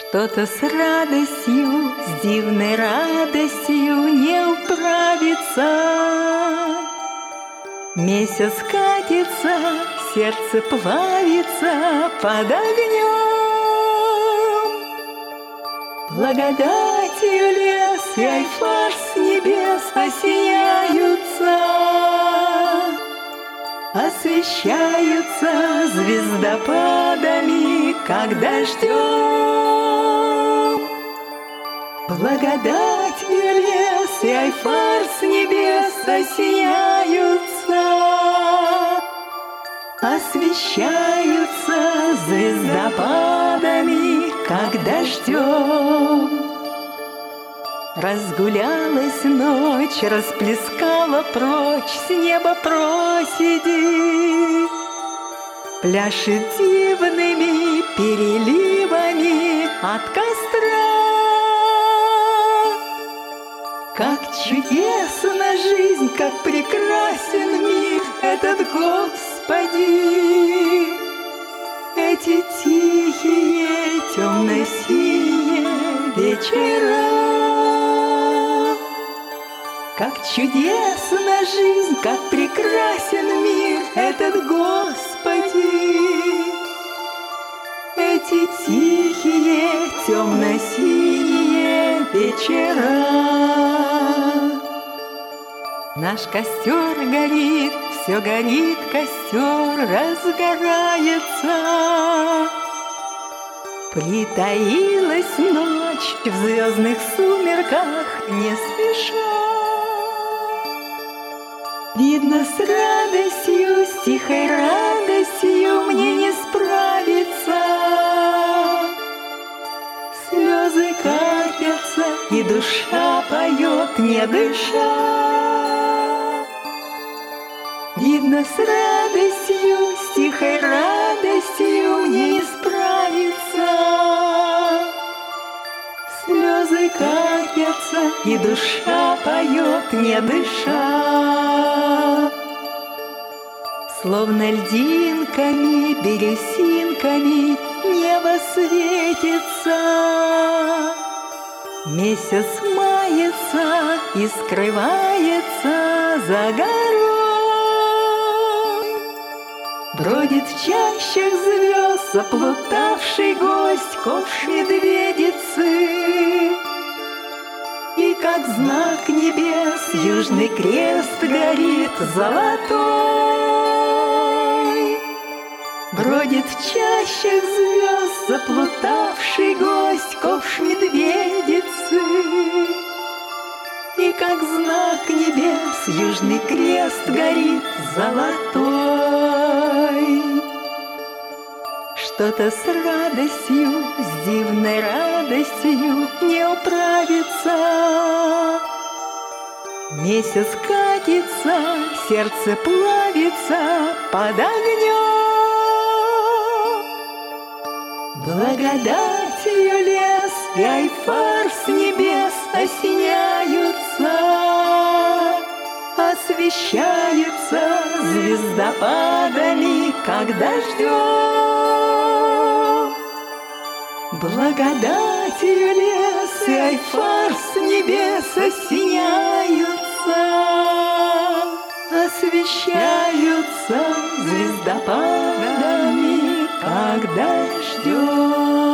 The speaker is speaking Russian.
Что-то с радостью, с дивной радостью не управится. Месяц катится, сердце плавится под огнем. Благодатью лес и айфар с небес осияются, освещаются звездопадами, как дождем. Благодатью лес и айфар с небес осияются, освещаются звездопадами, как дождем. Разгулялась ночь, расплескала прочь с неба проседи, пляшет дивными переливами от костра. Как чудесна жизнь, как прекрасен мир этот, Господи! Эти тихие, темно-синие вечера. Как чудесна жизнь, как прекрасен мир этот, Господи! Эти тихие, темно-синие вечера. Наш костер горит, все горит, костер разгорается. Притаилась ночь в звездных сумерках не спеша. Видно, с радостью, с тихой радостью мне не справиться. Слезы катятся, и душа поет, не дыша. Видно, с радостью, с тихой радостью мне не справиться. Слезы катятся, и душа поет, не дыша. Словно льдинками, бирюсинками небо светится. Месяц мается и скрывается за горой. Бродит в чащах звезд заплутавший гость, ковш медведицы. И как знак небес южный крест горит золотой. Бродит в чащах звезд заплутавший гость, ковш медведицы. И как знак небес южный крест горит золотой. Что-то с радостью, с дивной радостью не управится. Месяц катится, сердце плавится под огнем. Благодатью лес и айфар с небес осеняются, освещаются звездопадами, как дождем. Благодатью лес и айфар с небес осеняются, освещаются звездопадами, как дождем.